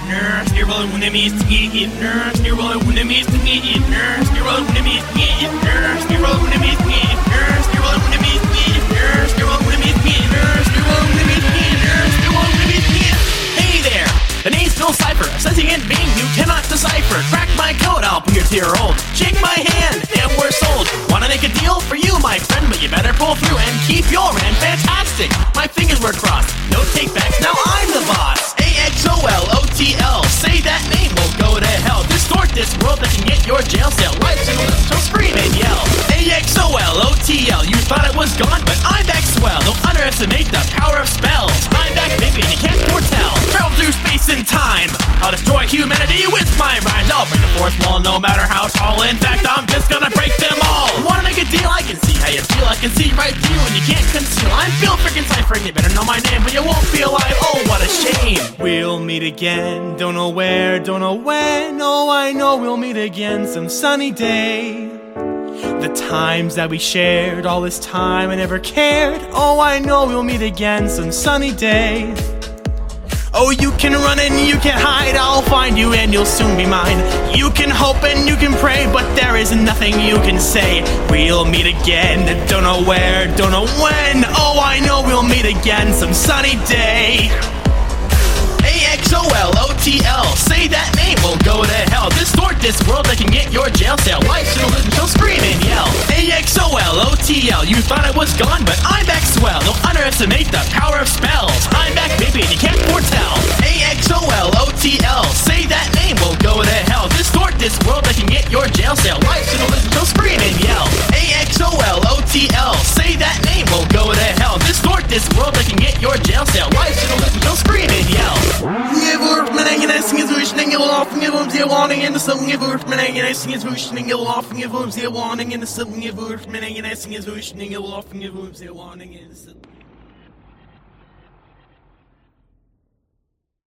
Hey there, the name's Phil Cipher, a sentient being you cannot decipher. Crack my code, I'll be your tier-old. Shake my hand, and we're sold. Wanna make a deal for you, my friend, but you better pull through and keep your end fantastic. My fingers were crossed, no takebacks, now I'm the boss. AXOLOTL, say that name, we'll go to hell. Distort this world that can get your jail cell. Life so scream and yell. AXOLOTL, you thought it was gone, but I'm back swell. Don't underestimate the power of spells. I'm back, baby, and you can't foretell. Travel through space and time, I'll destroy humanity with my rhymes. I'll break the fourth wall no matter how tall. In fact, I'm just gonna break them all. Wanna make a deal? I can see how you feel. I can see right through and you can't conceal. I'm Phil frickin' Cipher, you better know my name, but you won't feel like, oh, what a shame. We'll meet again, don't know where, don't know when. Oh, I know we'll meet again some sunny day. The times that we shared, all this time I never cared. Oh, I know we'll meet again some sunny day. Oh, you can run and you can hide, I'll find you and you'll soon be mine. You can hope and you can pray, but there is nothing you can say. We'll meet again, don't know where, don't know when. Oh, I know we'll meet again some sunny day. AXOLOTL, say that name, we'll go to hell. Distort this world that can get your jail cell. Life should listen, she'll scream and yell. AXOLOTL, you thought it was gone, but I'm back swell. Don't underestimate the power of spells. I'm back, baby, and you can't foretell. AXOLOTL, say that name, we'll go to hell. Distort this world that can get your jail cell. Life should listen, she'll scream and yell. AXOLOTL, say that name, we'll go to hell. Distort this world that can get your jail cell. Life should listen, she'll scream and yell.